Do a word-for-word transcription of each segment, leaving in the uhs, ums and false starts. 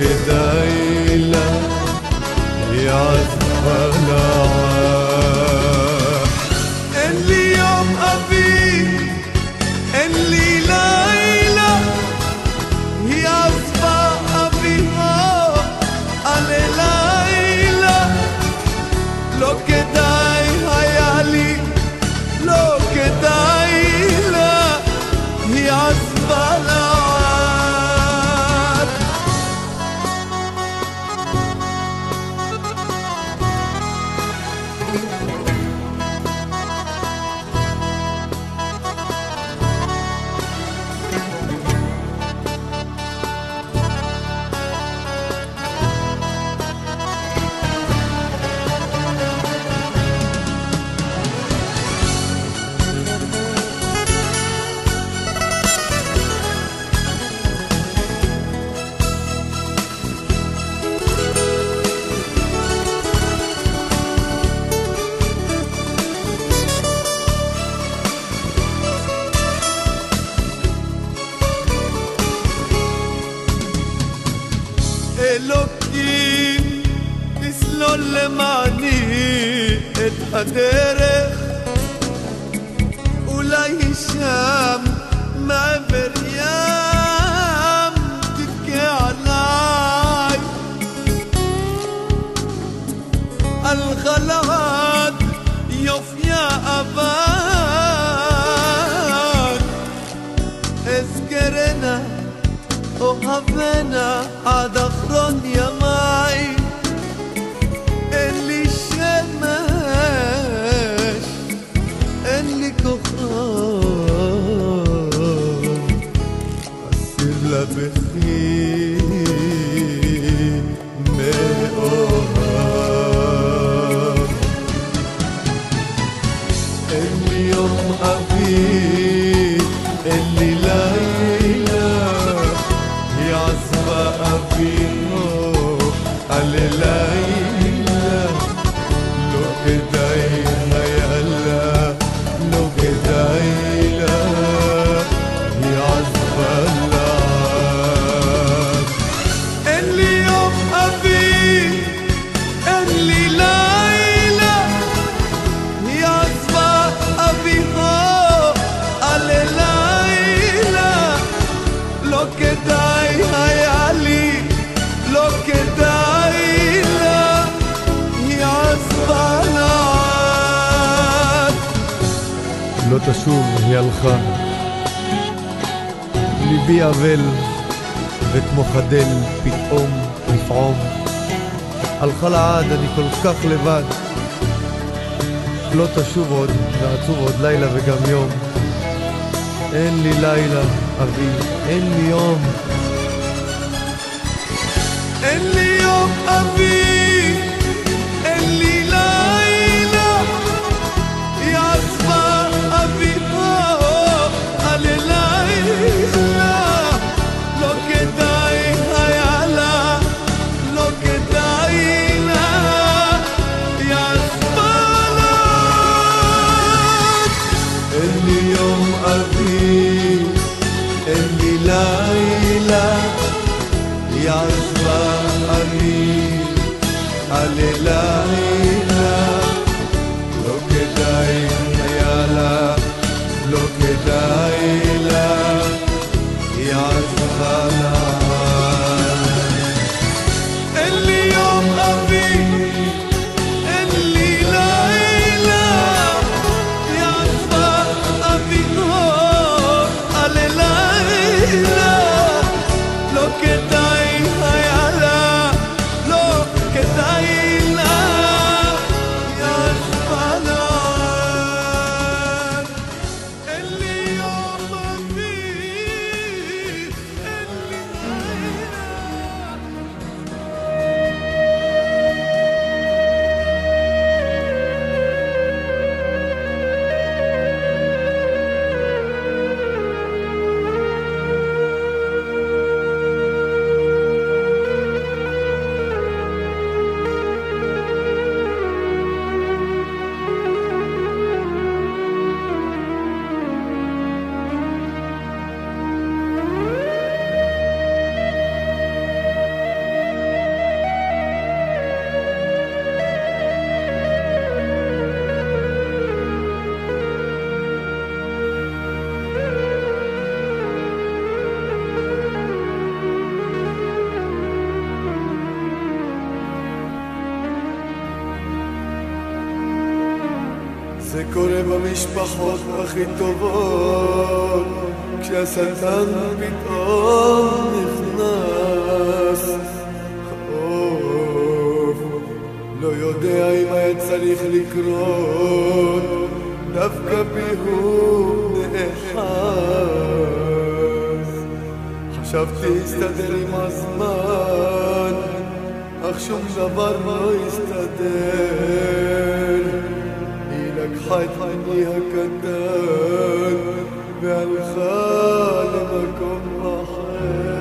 כדאי לה, היא עזבה לעד. אין לי יום אביב, אין לי לילה, היא עזבה אביבה על לילה. לא כדאי היה לי, לא כדאי לה, היא עזבה לעד. אלוקים תסלול למעני את הדרך, אולי שם מעבר ים תבכה עליי. על חלד יופייה אבן אזכרנה אוהבנה עד אחרון ימיי. אין לי שמש, אין לי כוכב, אסיר לה בכי מאוהב. אין לי יום אביב, אין לי לילה, היא עזבה אבינו על לילה. לא כדאי היה לה, לא כדאי לה, היא עזבה לעד. אין לי יום אביב, אין לי לילה, היא עזבה אבינו על לילה. לא כדאי היה לי, לא כדאי לה, היא עזבה לעד. לא תשוב, היא הלכה, ליבי אבל וכמו חדל פתאום לפעום. הלכה לעד, אני כל כך לבד, לא תשוב עוד, ועצוב עוד לילה וגם יום. אין לי לילה אבי, אין לי יום, אין לי יום אביב, אין לי לילה, היא עזבה אביבה על לילה. לא כדאי היה לה, לא כדאי לה, היא עזבה לעד. אין לי יום אביב, אין לי לילה, היא עזבה אני זה קורה במשפחות הכי טובות, כשהשטן פתאום נכנס. אוף, לא יודע אם היה צריך לקרות, דווקא בי הוא נאחז. חשבתי הסתדר עם הזמן, אך שום דבר לא הסתדר. היא לקחה את אני הקטן והלכה למקום אחר.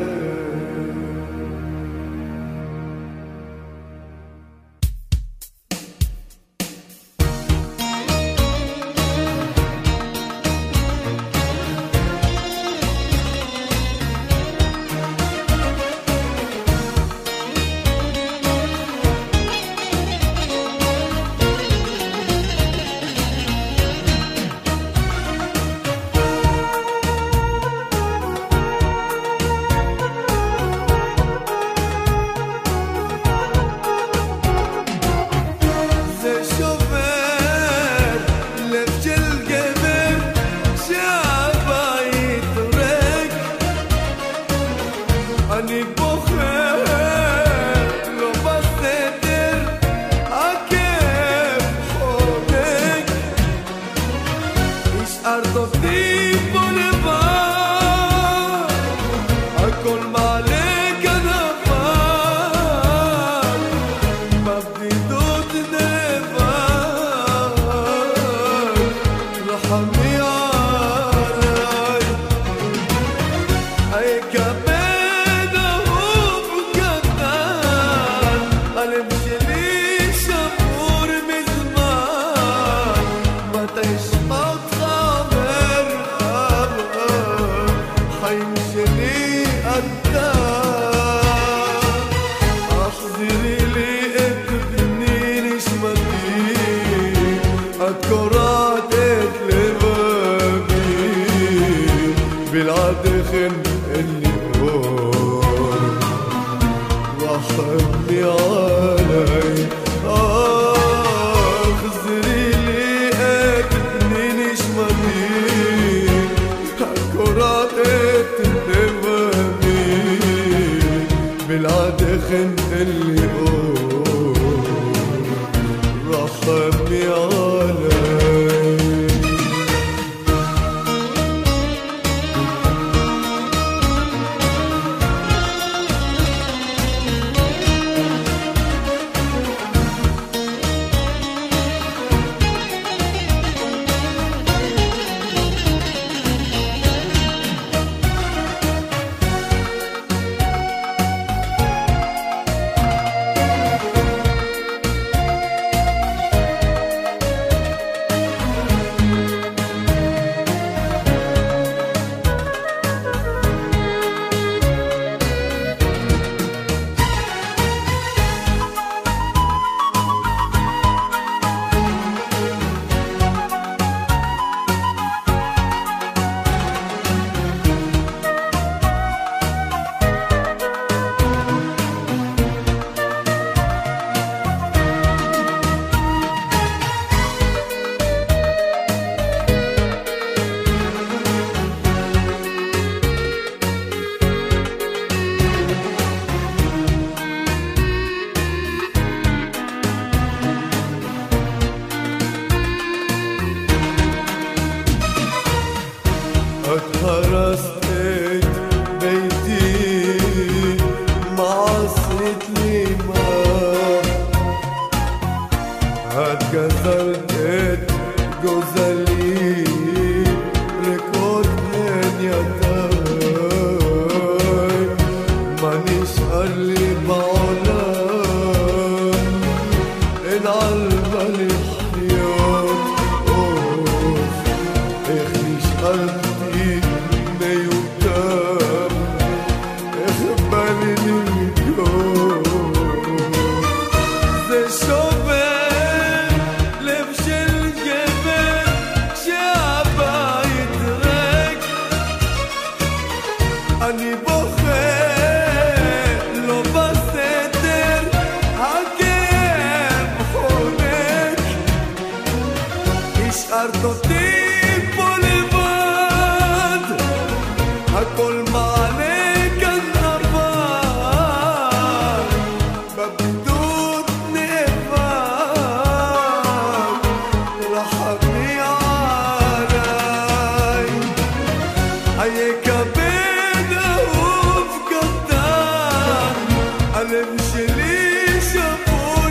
אני בוחר לא בסדר, הכאב חונק, השארת אותי פה לבד, הכל מעלה כנפיים, בבדידות נאבד, רחמי עליי, היקבל בלעדיכם אין לי אור, רחמי עליי, החזירי לי את בני נשמתי, הקורעת את לבבי, בלעדיכם אין לי אור, רחמי עליי. את הרסת את ביתי, מה עשית לי מה? את גזלת את גוזלי, ריקות הן ידיי, מה נשאר לי בעולם? אין על מה לחיות, איך נשארתי מיותר, איך בא לי לגור. זה שובר לב של גבר כשהבית ריק, אני בוחר לא בסדר, הכאב חונק, השארת אותי פה לבד, הכל מעלה כאן עבר, בבדידות נאבק, רחמי עליי. היה כבד אהוב קטן, הלב שלי שבור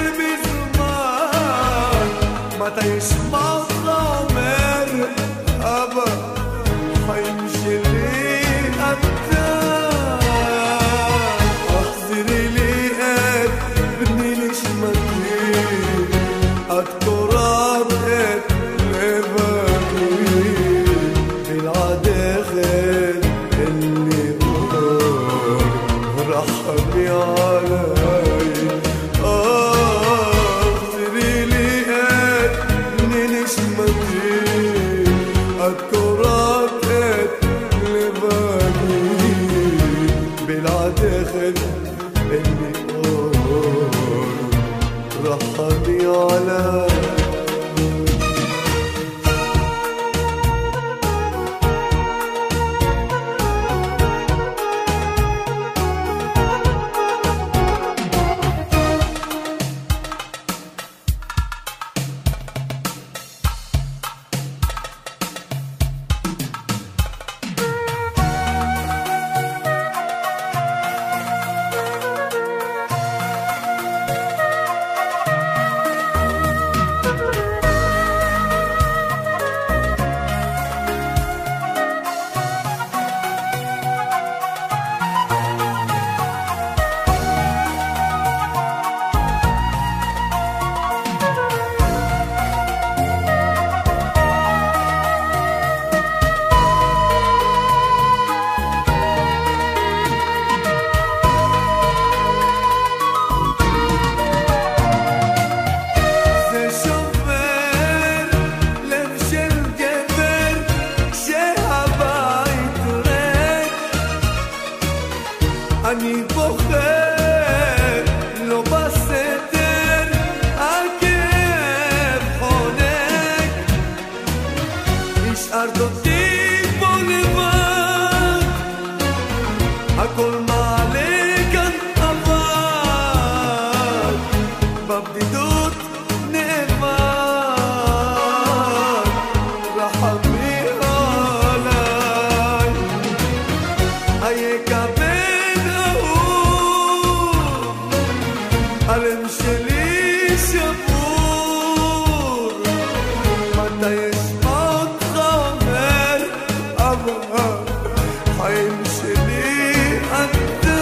מזמן, מתי ישמע אותך אומר אבא, חיים שלי אתה. החזירי לי את בני נשמתי, את קורעת את לבבי, בלעדך אין לי אור, רחמי עליי. החזירי לי את בני נשמתי, את קורעת את לבבי, בלעדך אין לי אור, רחמי עליי. אני בוחר, לא בסתר, הכאב חונק, השארת אותי פה לבד, הכל מעלה כאן עבר, בבדידות נאבק, רחמי עליי. היה כבד הלב שלי שבור, מתי ישמע אותך אומר אבא, חיים שלי אתה.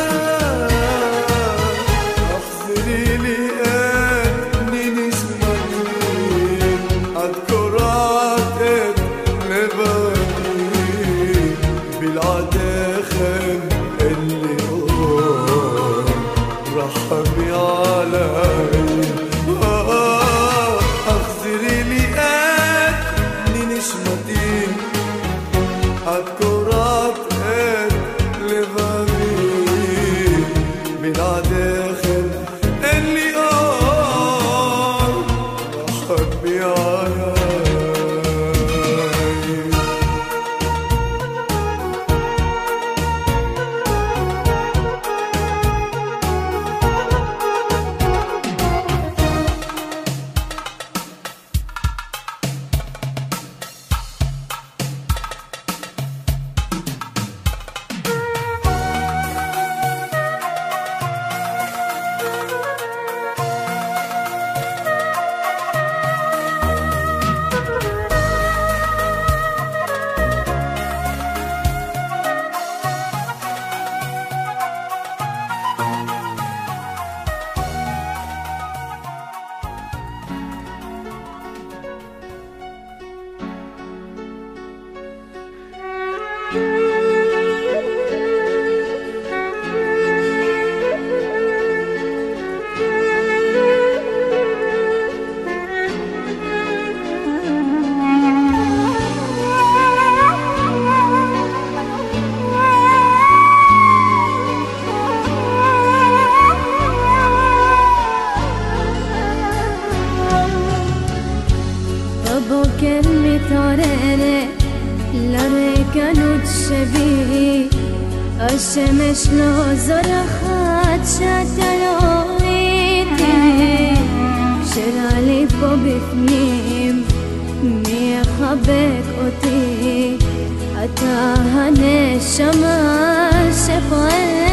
החזירי לי את בני נשמתי, בבוקר מתעוררת לריקנות שבי, השמש לא זורחת שאתה לא איתי, שרה לי פה בפנים מי יחבק אותי, אתה הנשמה שפועמת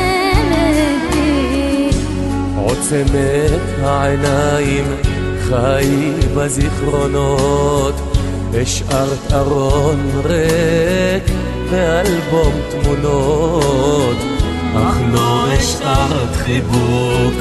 בי. עוצמת העיניים חי בזיכרונות, השארת ארון ריק ואלבום תמונות, אך לא השארת חיבוק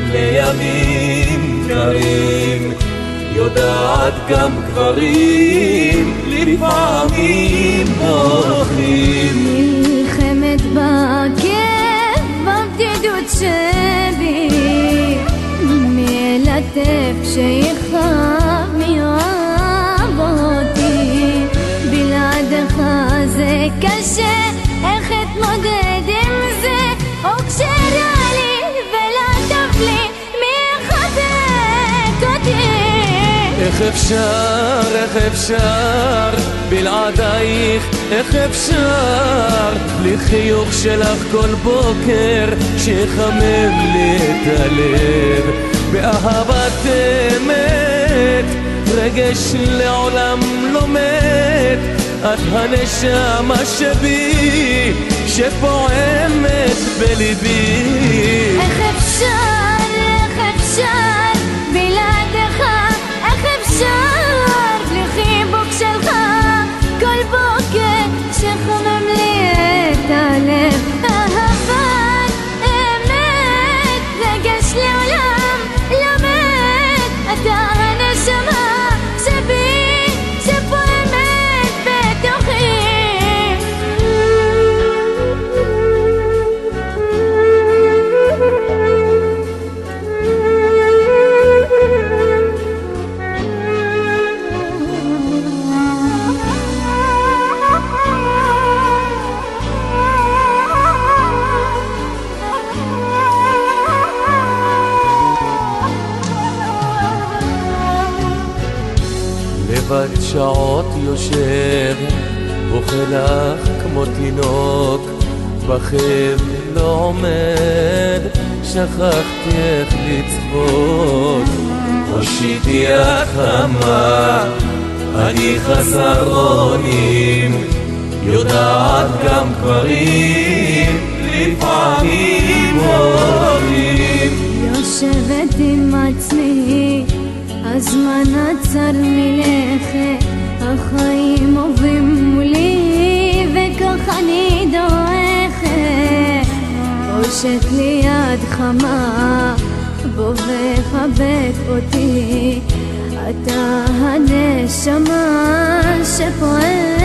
לימים קרים, יודעת גם גברים לפעמים בוכים. נלחמת בכאב בבדידות שבי, מי ילטף שיכאב מי אוהב אותי, בלעדך זה קשה, איך אתמודד עם זה, או כשרע לי ולא טוב לי מי יחבק אותי. איך אפשר, איך אפשר, בלעדייך, איך אפשר, בלי חיוך שלך כל בוקר, שיחמם לי את הלב, באהבת אמת, רגש לעולם לא מת, את הנשמה שבי, שפועמת בליבי. איך אפשר, איך אפשר, בלעדך, איך אפשר, בלי חיבוק שלך, כל בוקר שחמם לי את הלב, אהבת אמת, רגש לעולם לא מת, אתה הנשמה שבי, שפועמת בתוכי. לבד שעות יושב, בוכה לך כמו תינוק, בחב לא עומד, שכחתי איך לצחוק. הושיטי יד חמה, אני חסר אונים, יודעת גם גברים לפעמים אוהבים. יושבת עם עצמי, הזמן עצר מלכת, החיים עוברים מולי וכך אני דועכת, הושט לי יד חמה, בוא וחבק אותי, אתה הנשמה שפועמת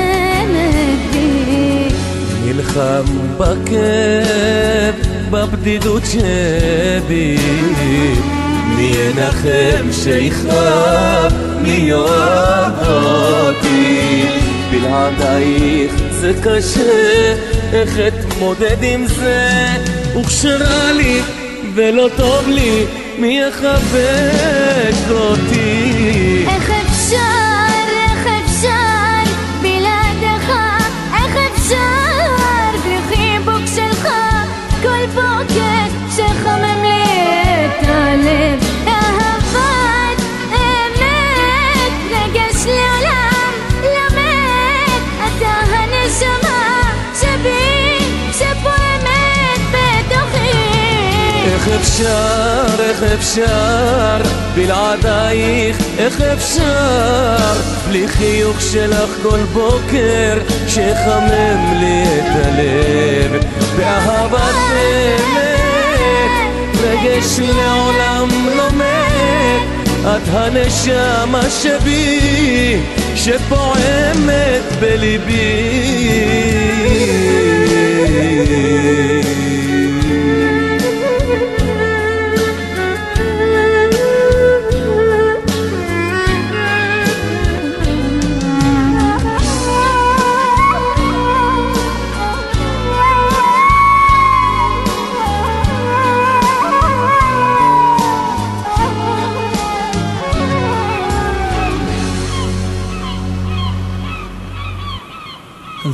בי. נלחם בכאב, בבדידות שבי, מי ינחם שיכאב, מי יאהב אותי, בלעדייך זה קשה, איך אתמודד עם זה, וכשרע לי ולא טוב לי, מי יחבק אותי. איך אפשר, איך אפשר, בלעדך, איך אפשר, בלי חיבוק שלך, כל בוקר שחמם לי את הלב, אהבת אמת, רגש לעולם לא מת, אתה הנשמה שבי, שפועמת בתוכי. איך אפשר, איך אפשר, בלעדייך, איך אפשר, בלי חיוך שלך כל בוקר, שחמם לי את הלב, באהבת אמת, רגש לעולם לא מת, את הנשמה שבי, שפועמת בליבי.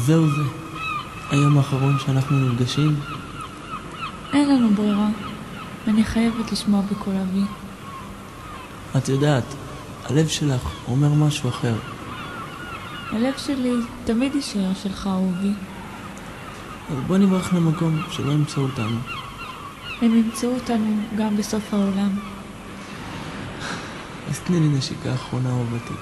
זהו זה. היום האחרון שאנחנו נפגשים. אין לנו ברירה. אני חייבת לשמוע בקול אבי. את יודעת, הלב שלך אומר משהו אחר. הלב שלי תמיד יישאר שלך, אהובי. אז בוא נברח למקום שלא ימצאו אותנו. הם ימצאו אותנו גם בסוף העולם. אז תני לי נשיקה אחרונה, אהובתי.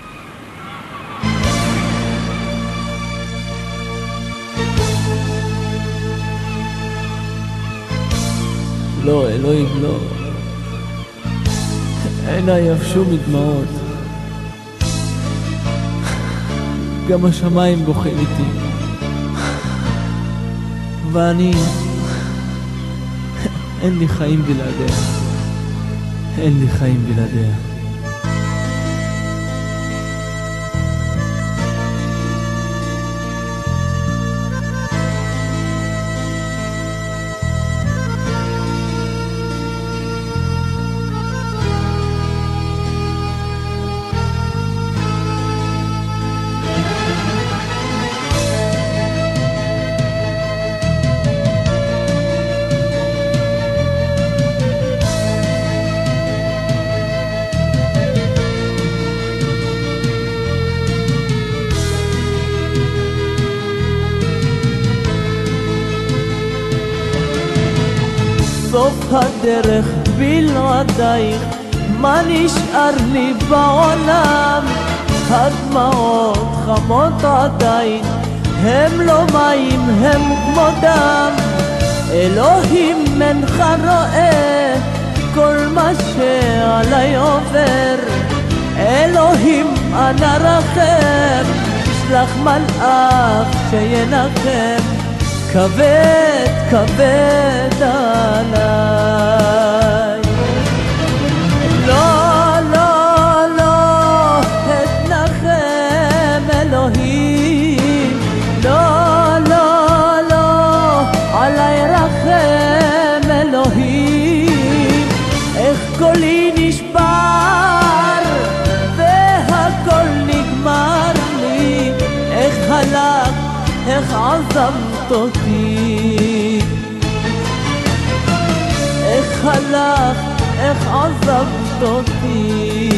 לא, אלוהים, לא. עיניי יבשו מדמעות. גם השמיים בוכים איתי. ואני... אין לי חיים בלעדיה. אין לי חיים בלעדיה. סוף הדרך בלעדייך, מה נשאר לי בעולם? הדמעות חמות עדיין, הם לא מים, הם כמו דם. אלוהים אינך רואה כל מה שעליי עובר. אלוהים אנא רחם, שלח מלאך שינחם. כבד, כבד עליי. לא, לא, לא, התנחם אלוהים. לא, לא, לא, עליי רחם אלוהים. איך קולי נשבר והכל נגמר לי. איך הלך, איך עזבת אותי. איך הלך, איך עזבת אותי.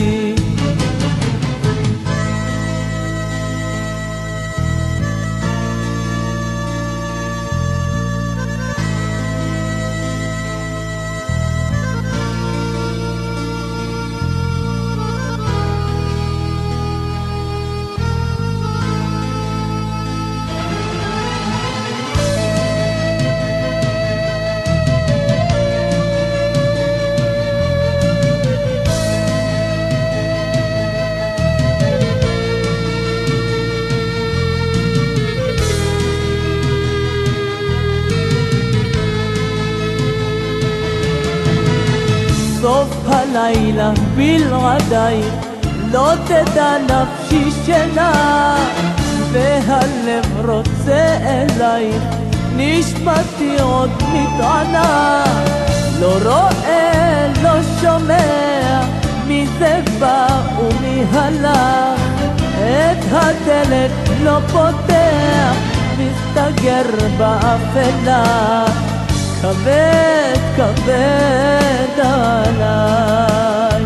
סוף הלילה בלעדייך, לא תדע נפשי שינה. והלב רוצה אלייך, נשמתי עוד מתענה. לא רואה, לא שומע, מי זה בא ומי הלך. את הדלת לא פותח, מסתגר באפלה. כבד, כבד עליי.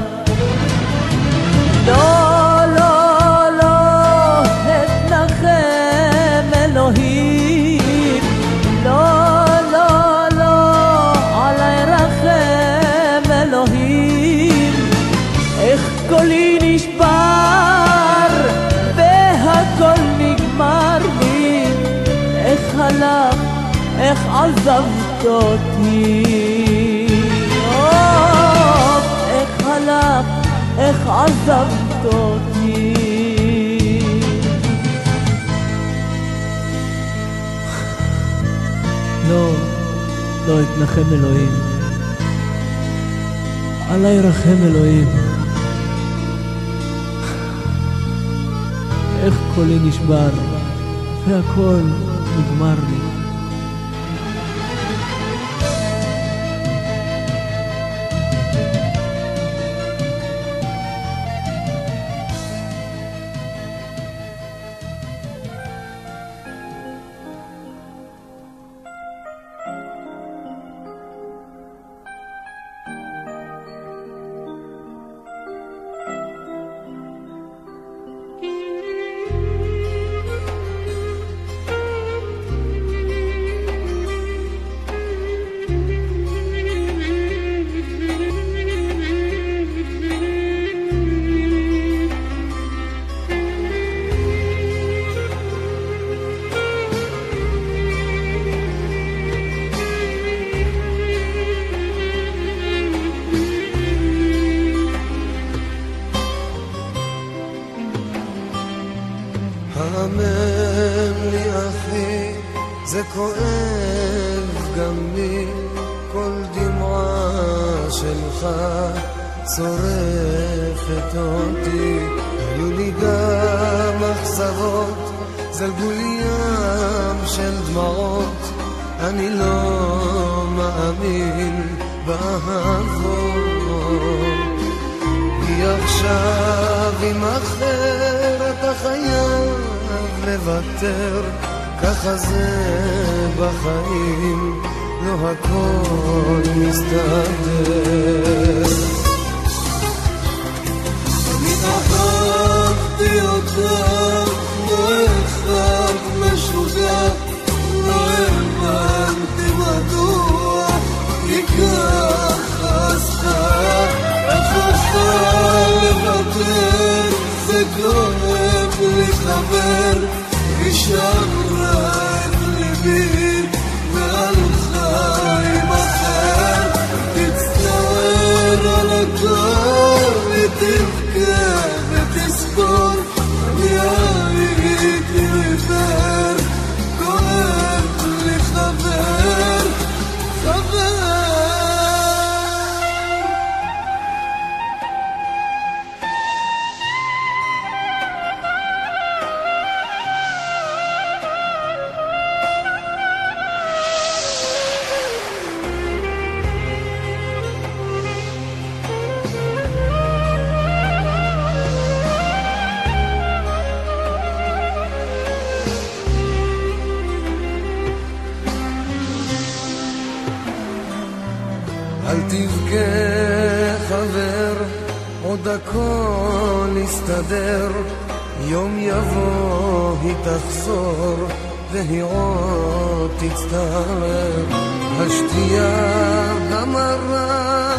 לא, לא, לא, התנחם אלוהים. לא, לא, לא, עליי רחם אלוהים. איך קולי נשבר והכל נגמר לי. איך הלך, איך עזבת אותי. איך הלך, איך עזבת אותי. לא, לא התנחם אלוהים. עליי רחם אלוהים. איך קולי נשבר והכל נגמר לי. מהמם לי אחי, זה כואב גם לי, כל דמעה שלך צורפת אותי. היו לי גם אכזבות, זלגו לי ים של דמעות, אני לא מאמין באהבות. היא עכשיו עם אחר, אתה חייב לוותר, ככה זה בחיים, לא הכל מסתדר. אני אהבתי אותך כמו אחד משוגע, לא הבנתי מדוע היא ככה עשתה, איך עושה לוותר, זה כואב לי חבר, היא שמרה את ליבי והלכה עם אחר, תצטער על הכל ותבכה ותסבור, אני הייתי עיוור, כואב לי חבר, חבר. אל תבכה חבר, עוד הכל יסתדר, יום יבוא היא תחזור והיא עוד תצטער. השתייה המרה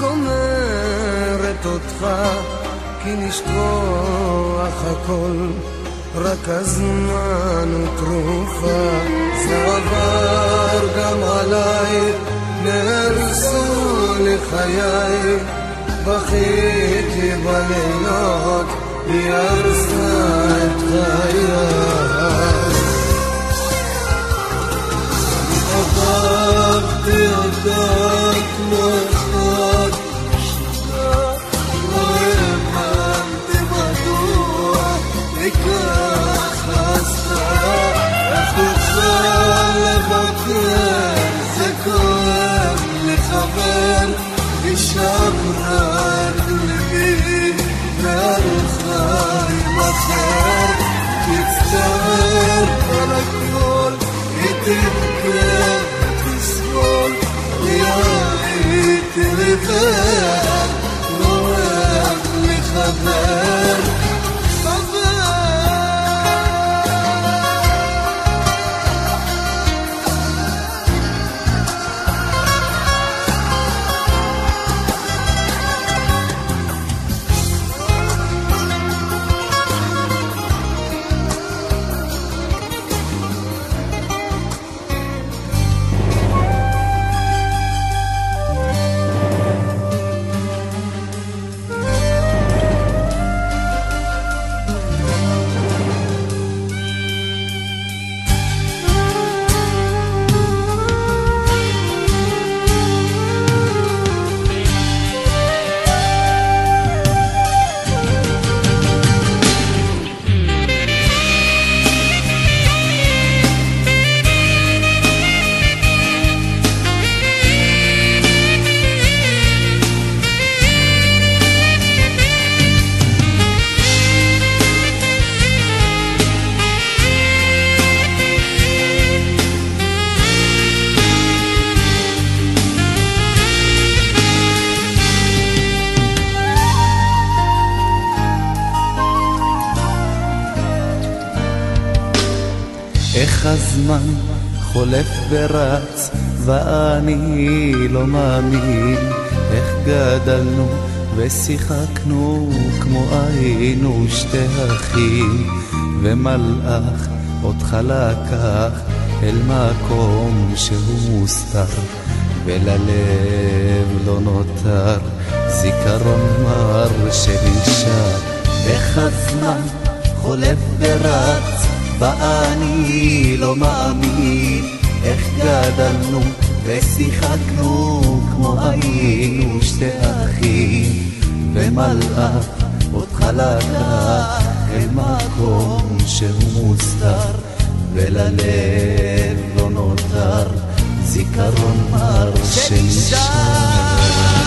גומרת אותך, כי נשכוח הכל, רק הזמן הוא תרופה. זה עבר גם עליי, נהרסו לחיי, בכיתי בלילות, היא הרסה את חיי. אהבתי אותה כמו אחד משוגע, לא הבנתי מדוע היא ככה עשתה, איך תוכל לבקר, זה כואב לי חבר, היא שמרה את ליבי והלכה עם אחר, תצטער על הכל, היא תבכה ותסבול, אני הייתי עיוור, לא אוהב לי חבר, חבר. איך הזמן חולף ורץ ואני לא מאמין, איך גדלנו ושיחקנו כמו היינו שתי אחים, ומלאך אותך לקח אל מקום שהוא מוסתר, וללב לא נותר זיכרון מר של אישה. איך הזמן חולף ורץ ואני לא מאמין איך גדלנו ושיחקנו כמו היינו שתי אחים ומלאך אותך לקח אל מקום שהוא מוסתר וללב לא נותר זיכרון מר שנשאר.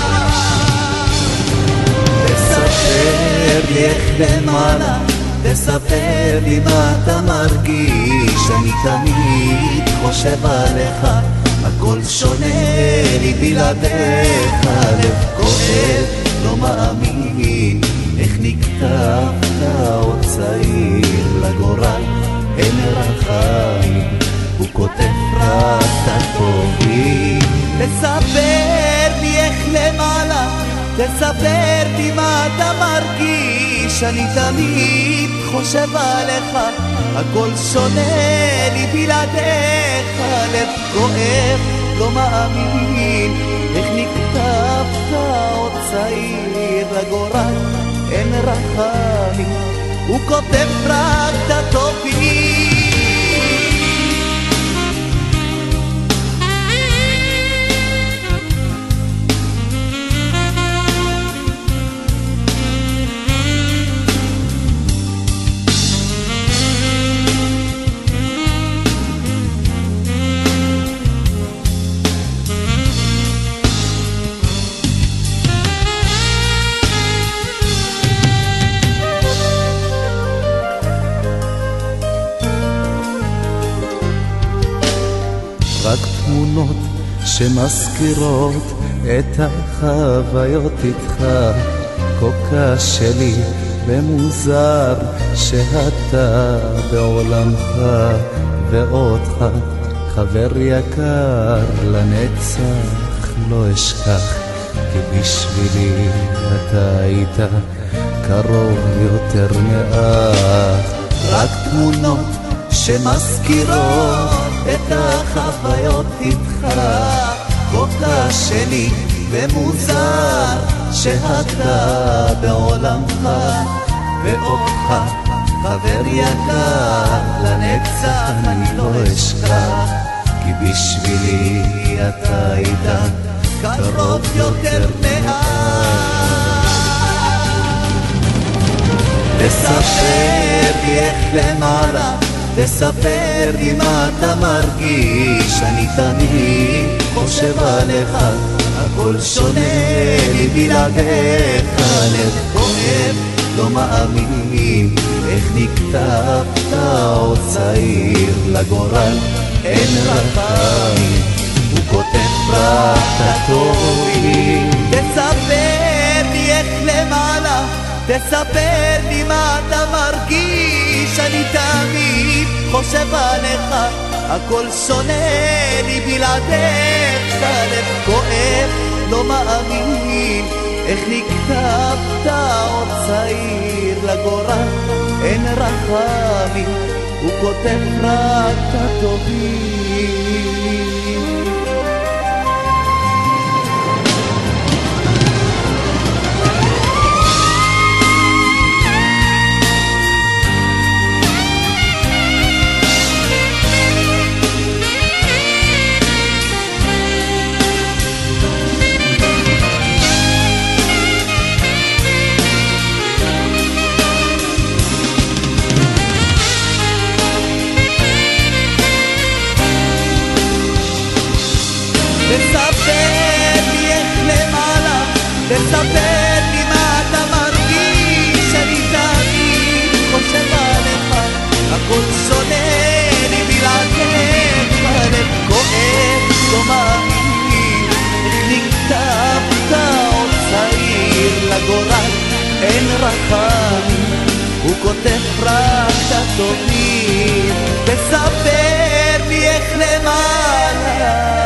תספר לי איך למעלה, תספר לי מה אתה מרגיש, אני תמיד חושב עליך, הכל שונה לי בלעדיך, לב כואב לא מאמין איך נקטפת עוד צעיר לגורל אין רחמים הוא כותב רק את הטובים. תספר לי איך למעלה, תספר לי מה אתה מרגיש, אני תמיד חושב עליך, הכל שונה לי בלעדיך, לב כואב לא מאמין איך נקטפת עוד צעיר לגורל אין רחמים הוא כותב רק את הטובים. רק תמונות שמזכירות את החוויות איתך, כה קשה לי ומוזר שאתה בעולמך ואותך חבר יקר לנצח לא אשכח, כי בשבילי אתה היית קרוב יותר מאח. רק תמונות שמזכירות את החוויות איתך, כה קשה לי ומוזר שאתה בעולמך ואותך חבר יקר לנצח אני לא אשכח, כי בשבילי אתה היית קרוב יותר מאח. תספר לי איך למעלה, תספר לי מה אתה מרגיש, אני תמיד חושב עליך, הכל שונה לי בלעדיך, לב כואב לא מאמין איך נקטפת עוד צעיר לגורל אין רחמים הוא כותב רק את הטובים. תספר לי איך למעלה, תספר לי מה אתה מרגיש, אני תמיד חושב עליך, הכל שונה לי בלעדיך, לב כואב לא מאמין איך נקטפת עוד צעיר לגורל אין רחמים הוא כותב רק את הטובים. תספר לי איך למעלה, תספר לי מה אתה מרגיש, אני תמיד חושב עליך, הכל שונה לי בלעדיך, לב כואב לא מאמין איך נקטפת עוד צעיר לגורל אין רחמים הוא כותב רק את הטובים. תספר לי איך למעלה,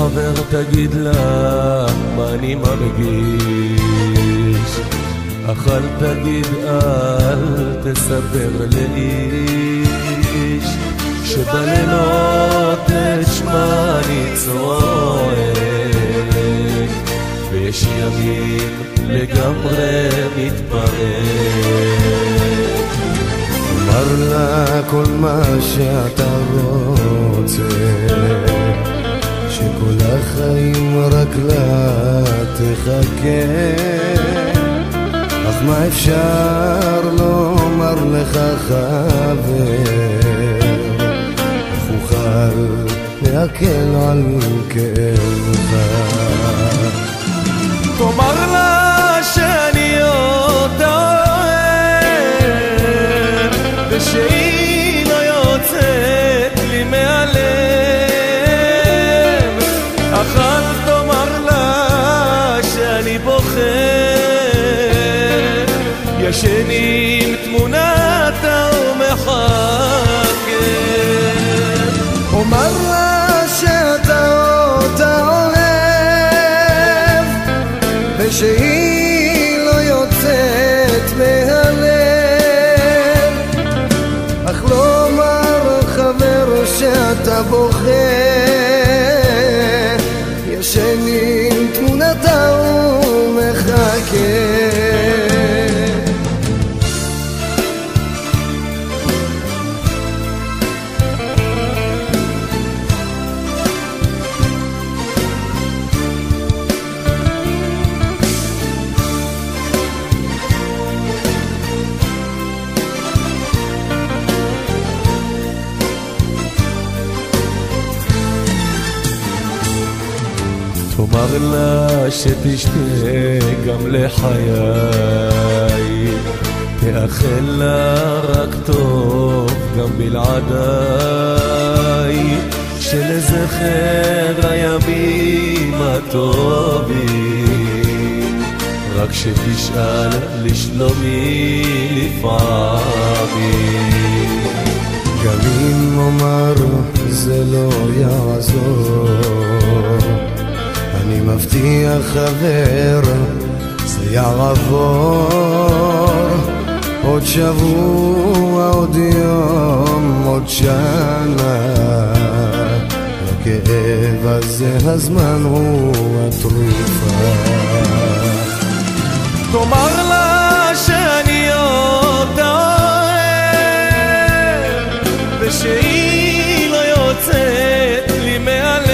חבר תגיד לה מה אני מרגיש, אך אל תגיד אל תספר לאיש, שבלילות את שמה אני צועק, ויש ימים לגמרי מתפרק. אמר לה כל מה שאתה רוצה, שכל החיים רק לה תחכה, אך מה אפשר לומר לך חבר, איך אוכל להקל על כאבך. תאמר לה שאני אותה אוהב, ושהיא לא יוצאת לי מהלב, אך אל תאמר לה שאני בוחר, ישן עם תמונתה ומחכה. אומר לה שאתה אותה אוהב, ושהיא לא יוצאת מהלב, אך לא אומר חבר שאתה בוחר, ישן עם תמונתה ומחכה. תאמר לה שתשתה גם לחיי, תאחל לה רק טוב גם בלעדיי, שלזכר הימים הטובים רק שתשאל לשלומי לפעמים. גם אם אומר זה לא יעזור, אני מבטיח חבר זה יעבור, עוד שבוע, עוד יום, עוד שנה, הכאב הזה הזמן הוא התרופה. תאמר לה שאני אותה אוהב, ושהיא לא יוצאת לי מהלב,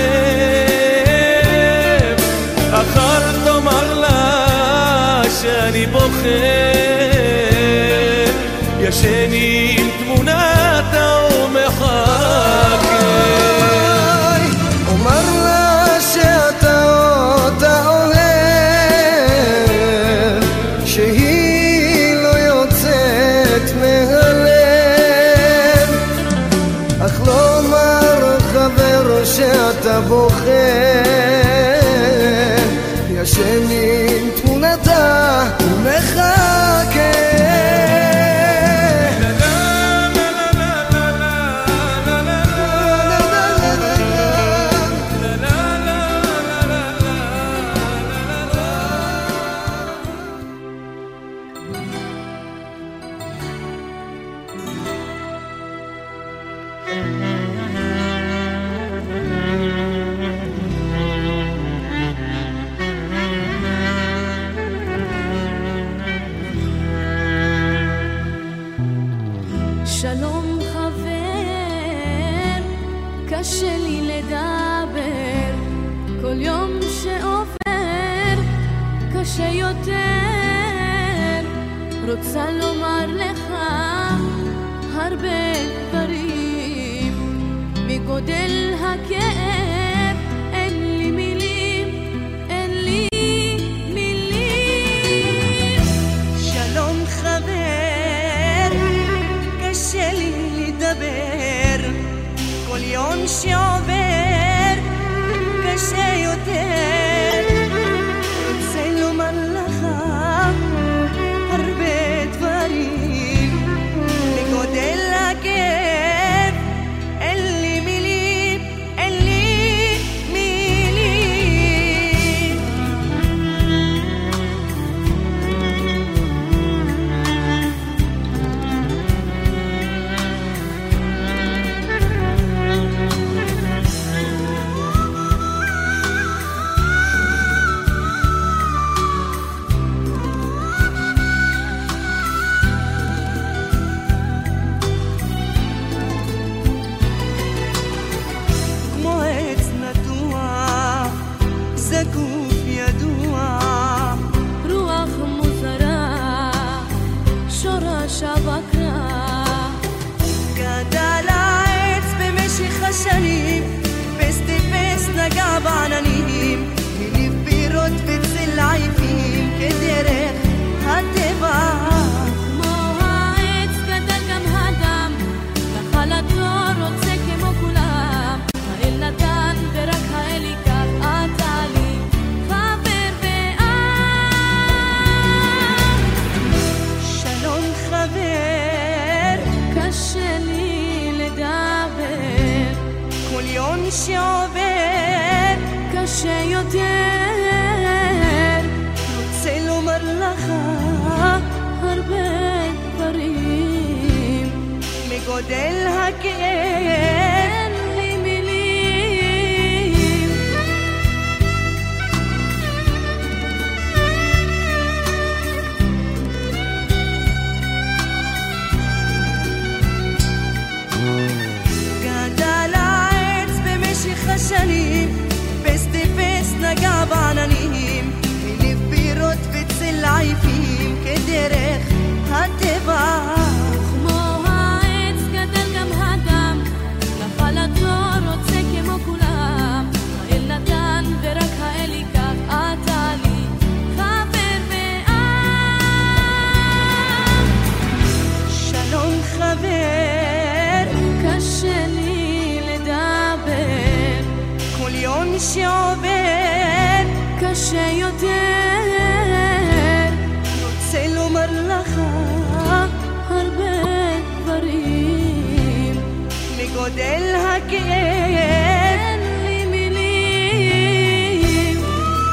אך אל תאמר לה שאני בוחר, ישן עם תמונתה ומחכה. אומר לה שאתה אותה אוהב, שהיא לא יוצאת מהלב, אך לא אומר חבר שאתה בוחר, ישן עם תמונתה ומחכה. שלום חבר, קשה לי לדבר, כל יום שעובר קשה יותר, רוצה לומר לך הרבה דברים, מגודל הכאב אין לי מילים, אין לי מילים. שלום חבר, קשה לי לדבר, כל יום שעובר קשה יותר, רוצה לומר לך הרבה דברים, מגודל הכאב אין לי מילים, אין לי מילים. שעובר קשה יותר, רוצה לומר לך הרבה דברים, מגודל הכאב אין לי מילים. גדל העץ במשך השנים, פסטיפס נגע בעננים, מניב בירות וצלעיפים כדרך הטבע. כמו העץ גדל גם האדם, נפל התור רוצה כמו כולם, האל נתן ורק האל ייקח, אתה לי חבר ואב. שלום חבר, קשה לי לדבר, כל יום שעובר קשה יותר, רוצה לומר לך הרבה דברים, מגודל הכאב אין לי מילים.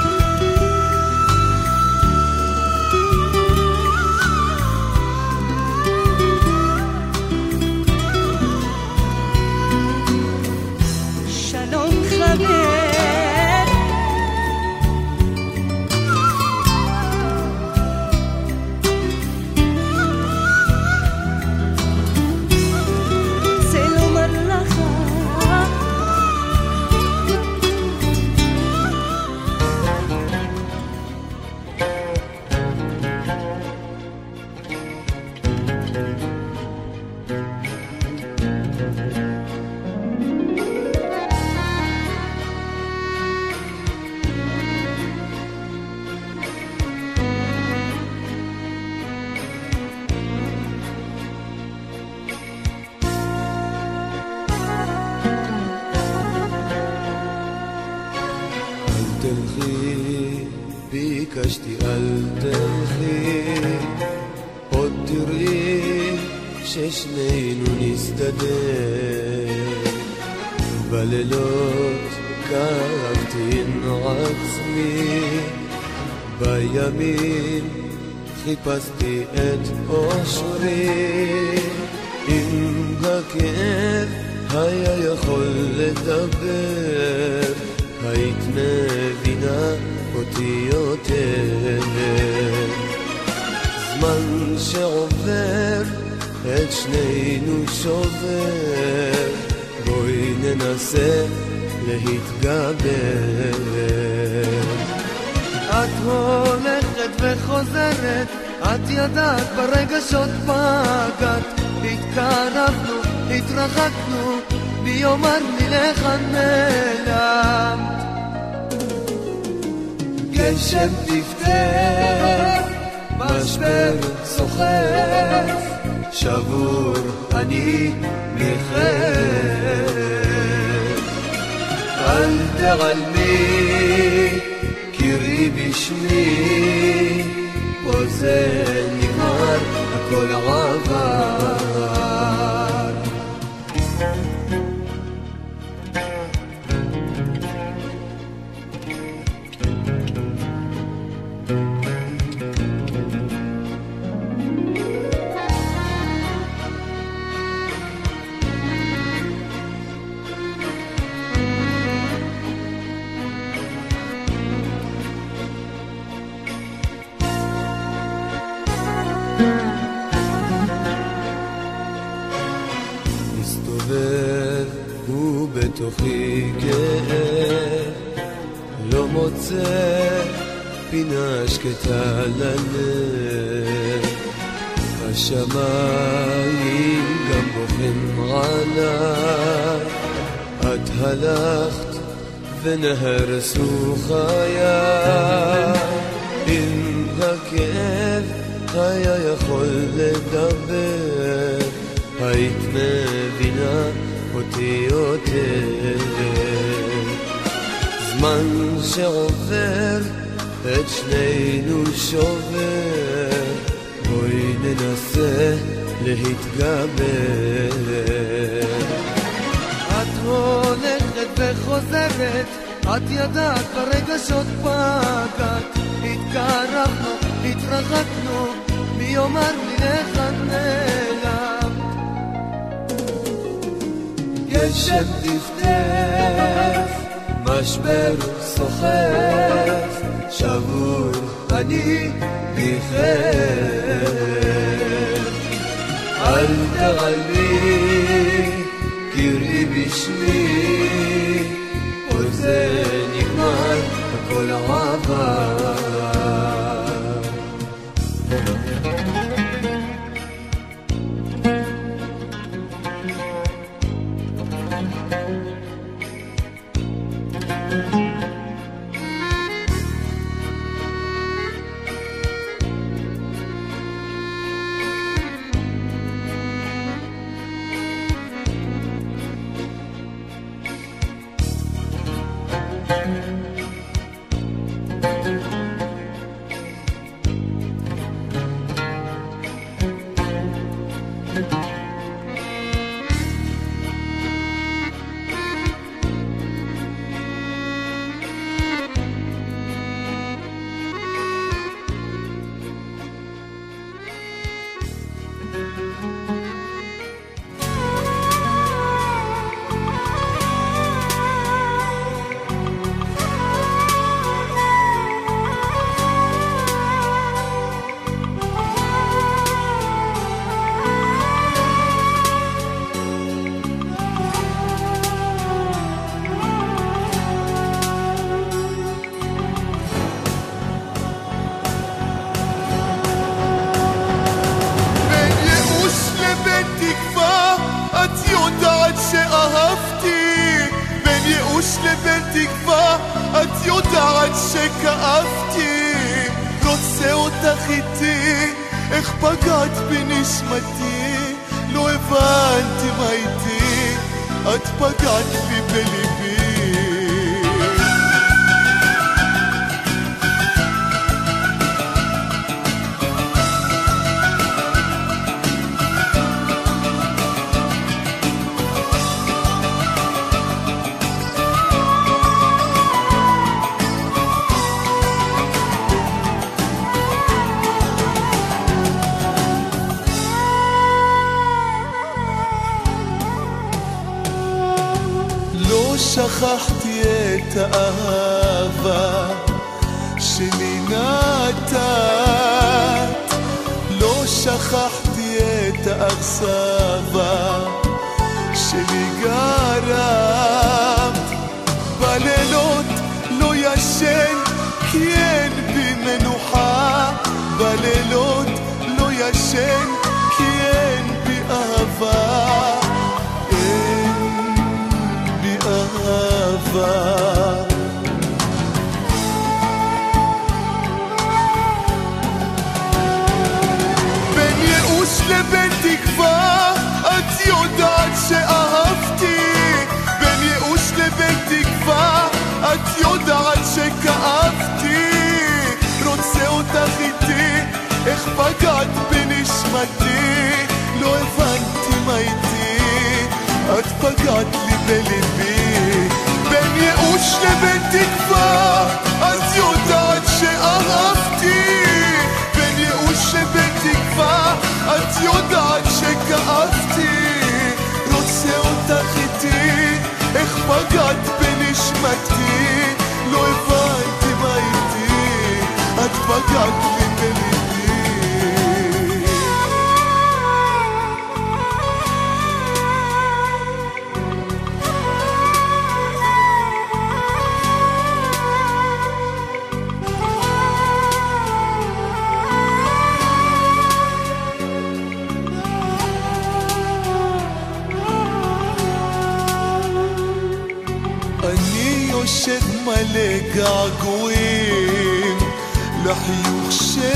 שלום חבר, רוצה לומר לך תלכי, ביקשתי אל תלכי, עוד תראי ששנינו נסתדר. בלילות כאבתי עם עצמי, בימים חיפשתי את אושרי. אם הכאב היה יכול לדבר, היית מבינה אותי יותר. זמן שעובר את שנינו שובר, בואי ננסה להתגבר. את הולכת וחוזרת, את ידעת ברגשות פגעת, התקרבנו, התרחקנו, מי יאמר לי לך נעלמת. גשם תפתח, משבר סוחף, שבור אני מחר. אל תעלמי, קראי בשמי, פה זה נגמר, הכל עבר. מסתובב ובתוכי כאב, לא מוצא פינה שקטה ללב. השמיים גם בוחן עליי, את הלכת ונהרסו חיי. אם הכאב היה יכול לדבר, היית מבינה אותי יותר. זמן שעובר את שנינו שובר, בואי ננסה להתגבר. את הולכת חוזרת, את ידעת ברגשות פגעת, התקרחנו, התרחקנו, מי יאמר לי איך את נעלם. גשם דפדף, משבר סוחף, שבור אני בכם. אל תעלמי, קראי בשמי, וזה נגמר, הכל עבר. לבין תקווה, את יודעת שכאבתי, רוצה אותך איתי, איך פגעת בנשמתי, לא הבנתי מה איתי, את פגעת בי בליבי. שכחתי את האהבה שלי נתת, לא שכחתי את האכזבה שלי גרמת, בלילות לא ישן כי אין בי מנוחה, בלילות לא ישן כי אין בי אהבה, אהבה. בין ייאוש לבין תקווה, את יודעת שאהבתי, בין ייאוש לבין תקווה, את יודעת שכאבתי, רוצה אותך איתי, איך פגעת בנשמתי, לא הבנתי מה איתי, את פגעת לי בליבי. בין ייאוש לבין תקווה, את יודעת שאהבתי, בין ייאוש לבין תקווה, את יודעת שכאבתי, רוצה אותך איתי, איך פגעת בנשמתי, לא הבנתי מה איתי, את פגעת לי בליבי. מלא געגועים לחיוך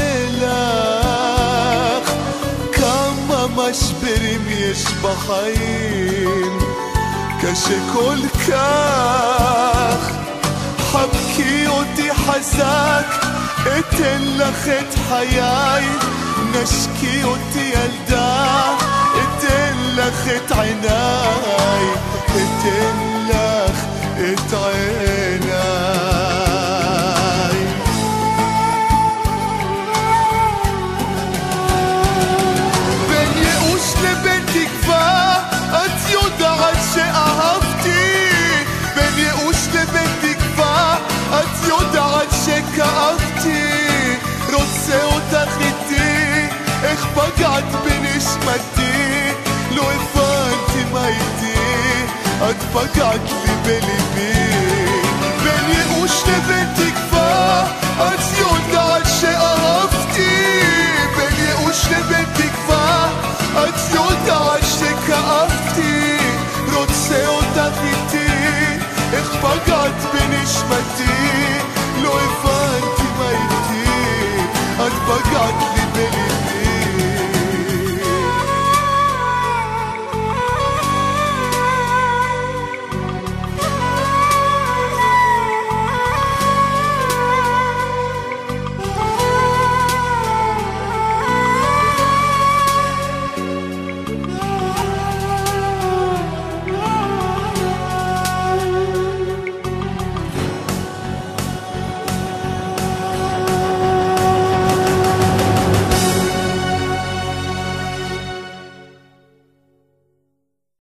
שלך, כמה משברים יש בחיים, קשה כל כך, חבקי אותי חזק, אתן לך את חיי, נשקי אותי ילדה, אתן לך את עיניי, אתן לך את את עיניי. בין ייאוש לבין תקווה את יודעת שאהבתי, בין ייאוש לבין תקווה את יודעת שכאבתי, רוצה אותך איתי, איך פגעת בנשמתי, לא הבנתי מה איתי, את פגעת לי בליבי. בין ייאוש לבין תקווה את יודעת שאהבתי, בין ייאוש לבין תקווה את יודעת שכאבתי, רוצה אותך איתי, איך פגעת בנשמתי, לא הבנתי מה איתי, את פגעת לי בליבי.